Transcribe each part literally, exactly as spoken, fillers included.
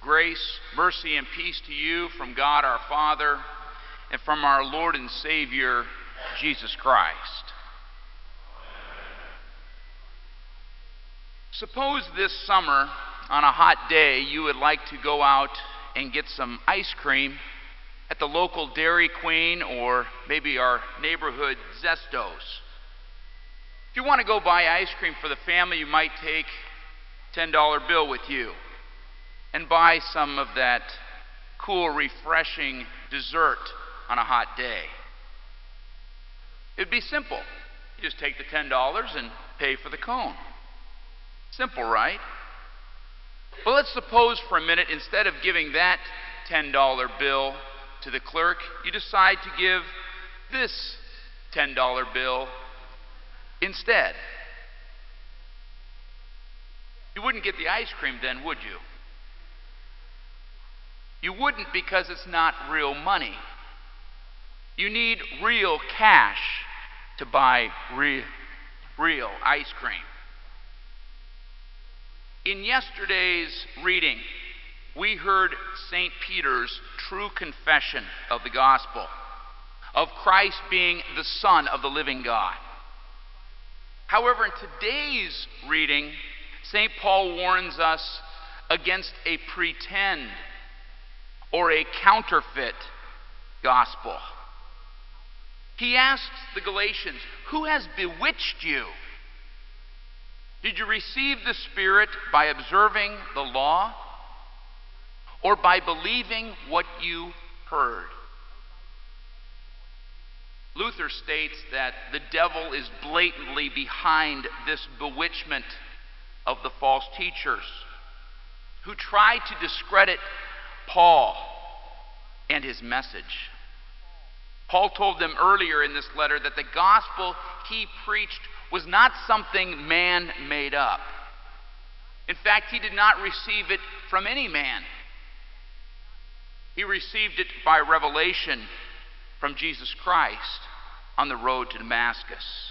Grace, mercy, and peace to you from God our Father and from our Lord and Savior, Jesus Christ. Suppose this summer, on a hot day, you would like to go out and get some ice cream at the local Dairy Queen or maybe our neighborhood Zestos. If you want to go buy ice cream for the family, you might take a ten dollar bill with you and buy some of that cool, refreshing dessert on a hot day. It'd be simple. You just take the ten dollars and pay for the cone. Simple, right? Well, let's suppose for a minute, instead of giving that ten dollar bill to the clerk, you decide to give this ten dollar bill instead. You wouldn't get the ice cream then, would you? You wouldn't, because it's not real money. You need real cash to buy re- real ice cream. In yesterday's reading, we heard Saint Peter's true confession of the gospel, of Christ being the Son of the living God. However, in today's reading, Saint Paul warns us against a pretend or a counterfeit gospel. He asks the Galatians, "Who has bewitched you? Did you receive the Spirit by observing the law or by believing what you heard?" Luther states that the devil is blatantly behind this bewitchment of the false teachers who try to discredit Paul and his message. Paul told them earlier in this letter that the gospel he preached was not something man made up. In fact, he did not receive it from any man. He received it by revelation from Jesus Christ on the road to Damascus.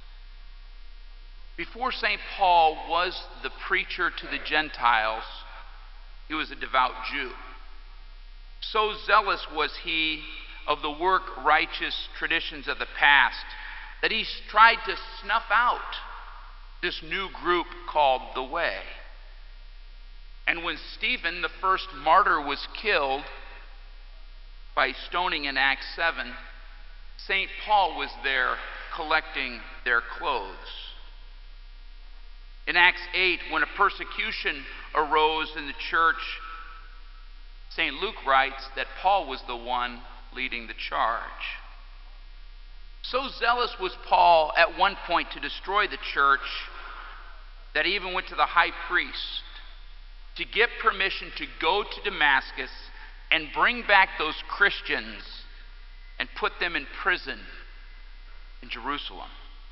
Before Saint Paul was the preacher to the Gentiles, he was a devout Jew. So zealous was he of the work-righteous traditions of the past that he tried to snuff out this new group called the Way. And when Stephen, the first martyr, was killed by stoning in Acts seven, Saint Paul was there collecting their clothes. In Acts eight, when a persecution arose in the church, Saint Luke writes that Paul was the one leading the charge. So zealous was Paul at one point to destroy the church that he even went to the high priest to get permission to go to Damascus and bring back those Christians and put them in prison in Jerusalem.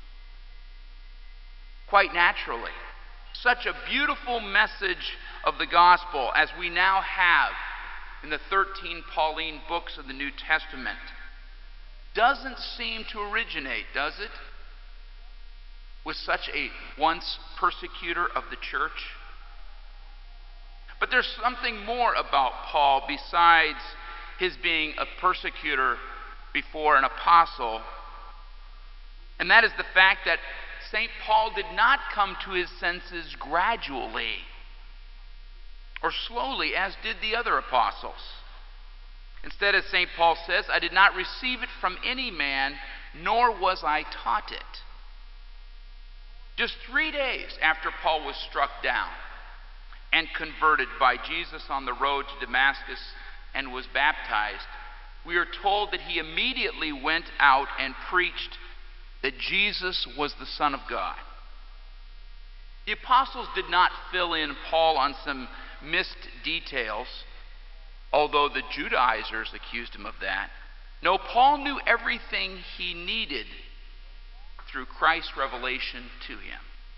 Quite naturally, such a beautiful message of the gospel as we now have in the thirteen Pauline books of the New Testament doesn't seem to originate, does it, with such a once persecutor of the church? But there's something more about Paul besides his being a persecutor before an apostle, and that is the fact that Saint Paul did not come to his senses gradually or slowly as did the other apostles. Instead, as Saint Paul says, "I did not receive it from any man, nor was I taught it." Just three days after Paul was struck down and converted by Jesus on the road to Damascus and was baptized, we are told that he immediately went out and preached that Jesus was the Son of God. The apostles did not fill in Paul on some missed details, although the Judaizers accused him of that. No, Paul knew everything he needed through Christ's revelation to him.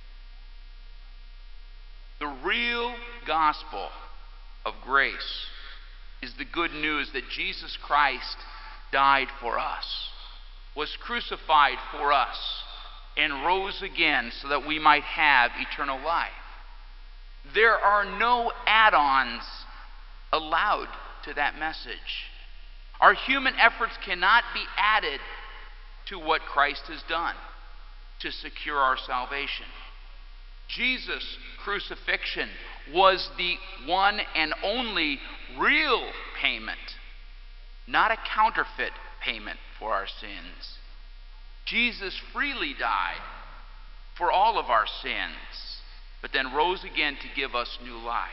The real gospel of grace is the good news that Jesus Christ died for us, was crucified for us, and rose again so that we might have eternal life. There are no add-ons allowed to that message. Our human efforts cannot be added to what Christ has done to secure our salvation. Jesus' crucifixion was the one and only real payment, not a counterfeit payment for our sins. Jesus freely died for all of our sins, but then rose again to give us new life.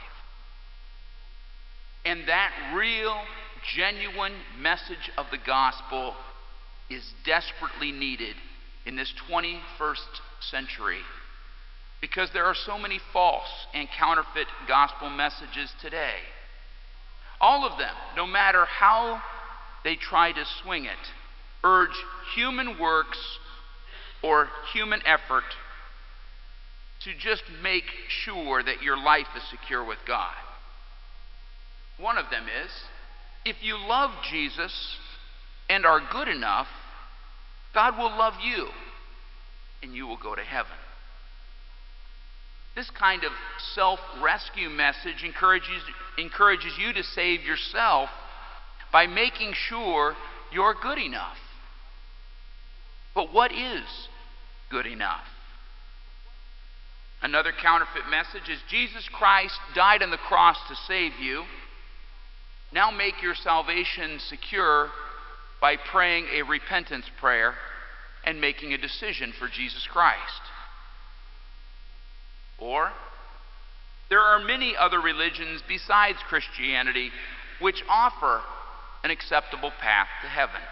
And that real, genuine message of the gospel is desperately needed in this twenty-first century, because there are so many false and counterfeit gospel messages today. All of them, no matter how they try to swing it, urge human works or human effort to just make sure that your life is secure with God. One of them is, if you love Jesus and are good enough, God will love you and you will go to heaven. This kind of self-rescue message encourages, encourages you to save yourself by making sure you're good enough. But what is good enough? Another counterfeit message is Jesus Christ died on the cross to save you. Now make your salvation secure by praying a repentance prayer and making a decision for Jesus Christ. Or, there are many other religions besides Christianity which offer an acceptable path to heaven.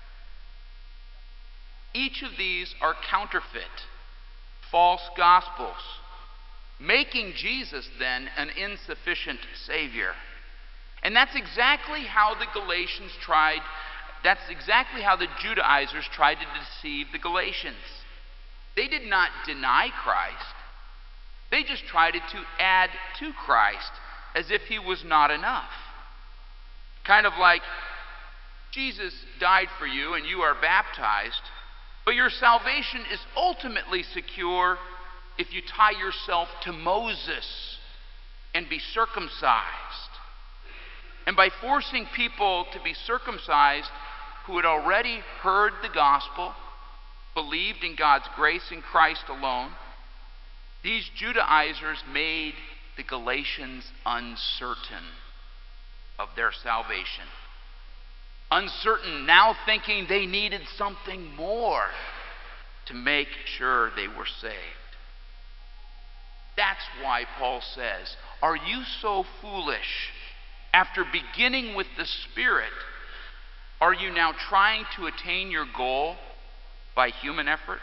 Each of these are counterfeit, false gospels, making Jesus then an insufficient Savior. And that's exactly how the Galatians tried, that's exactly how the Judaizers tried to deceive the Galatians. They did not deny Christ. They just tried to add to Christ as if he was not enough. Kind of like, Jesus died for you and you are baptized, but your salvation is ultimately secure if you tie yourself to Moses and be circumcised. And by forcing people to be circumcised who had already heard the gospel, believed in God's grace in Christ alone, these Judaizers made the Galatians uncertain of their salvation. Uncertain, now thinking they needed something more to make sure they were saved. That's why Paul says, are you so foolish? After beginning with the Spirit, are you now trying to attain your goal by human effort?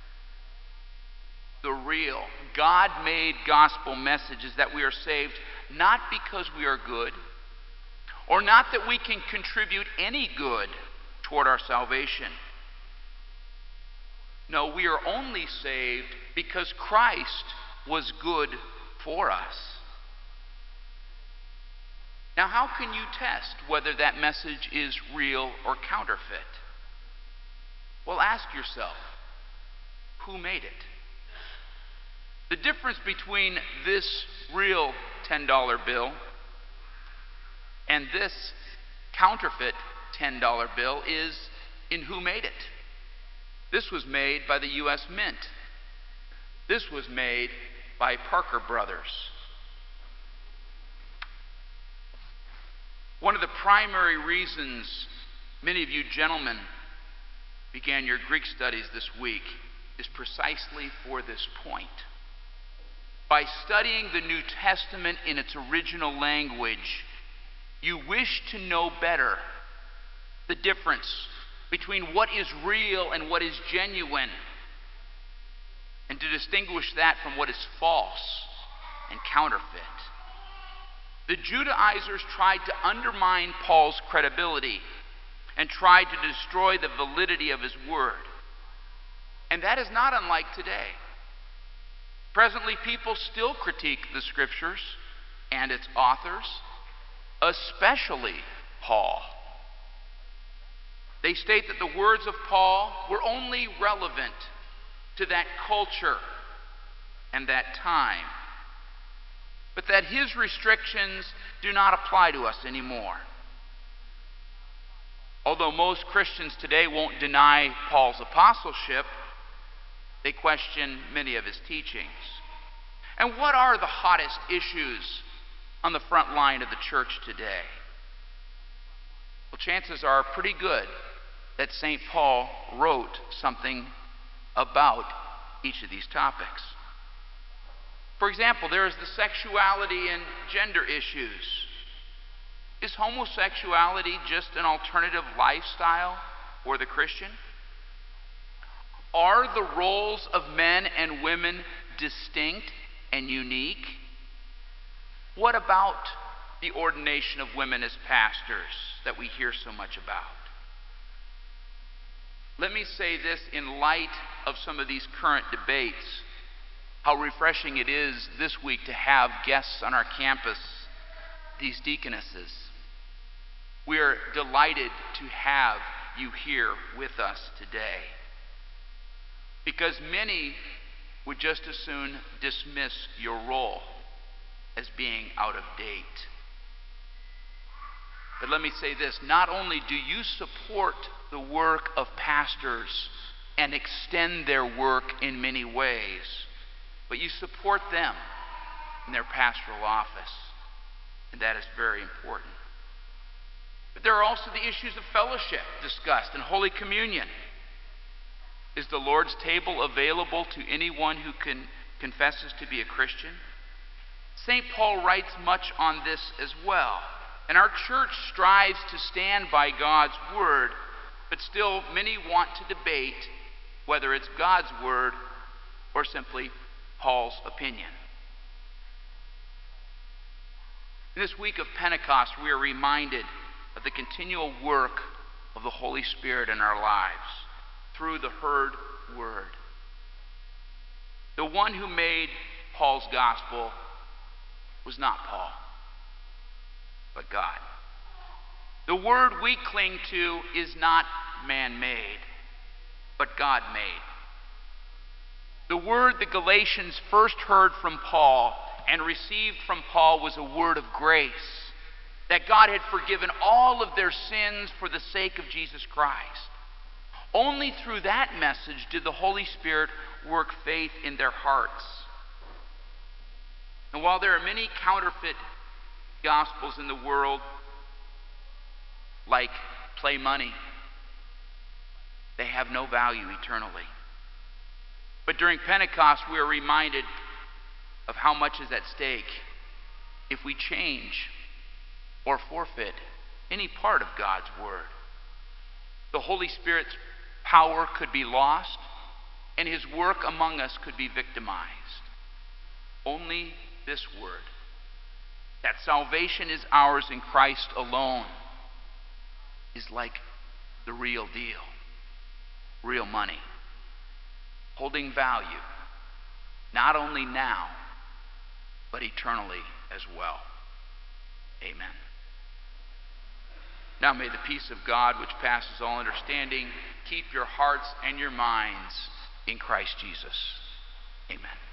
The real, God-made gospel message is that we are saved not because we are good, or not that we can contribute any good toward our salvation. No, we are only saved because Christ was good for us. Now, how can you test whether that message is real or counterfeit? Well, ask yourself, who made it? The difference between this real ten dollar bill and this counterfeit ten dollar bill is in who made it. This was made by the U S Mint. This was made by Parker Brothers. One of the primary reasons many of you gentlemen began your Greek studies this week is precisely for this point. By studying the New Testament in its original language, you wish to know better the difference between what is real and what is genuine, and to distinguish that from what is false and counterfeit. The Judaizers tried to undermine Paul's credibility and tried to destroy the validity of his word. And that is not unlike today. Presently, people still critique the Scriptures and its authors, especially Paul. They state that the words of Paul were only relevant to that culture and that time. but that his restrictions do not apply to us anymore. Although most Christians today won't deny Paul's apostleship, they question many of his teachings. And what are the hottest issues on the front line of the church today? Well, chances are pretty good that Saint Paul wrote something about each of these topics. For example, there is the sexuality and gender issues. Is homosexuality just an alternative lifestyle for the Christian? Are the roles of men and women distinct and unique? What about the ordination of women as pastors that we hear so much about? Let me say this in light of some of these current debates, how refreshing it is this week to have guests on our campus, these deaconesses. We are delighted to have you here with us today, because many would just as soon dismiss your role as being out of date. But let me say this, not only do you support the work of pastors and extend their work in many ways, but you support them in their pastoral office, and that is very important. But there are also the issues of fellowship discussed in Holy Communion. Is the Lord's table available to anyone who can, confesses to be a Christian? Saint Paul writes much on this as well. And our church strives to stand by God's word, but still many want to debate whether it's God's word or simply Paul's opinion. In this week of Pentecost, we are reminded of the continual work of the Holy Spirit in our lives through the heard word. The one who made Paul's gospel was not Paul, but God. The word we cling to is not man-made, but God-made. The word the Galatians first heard from Paul and received from Paul was a word of grace, that God had forgiven all of their sins for the sake of Jesus Christ. Only through that message did the Holy Spirit work faith in their hearts. And while there are many counterfeit gospels in the world, like play money, they have no value eternally. But during Pentecost, we are reminded of how much is at stake if we change or forfeit any part of God's word. The Holy Spirit's power could be lost, and his work among us could be victimized. Only this word, that salvation is ours in Christ alone, is like the real deal, real money, holding value, not only now, but eternally as well. Amen. Now may the peace of God, which passes all understanding, keep your hearts and your minds in Christ Jesus. Amen.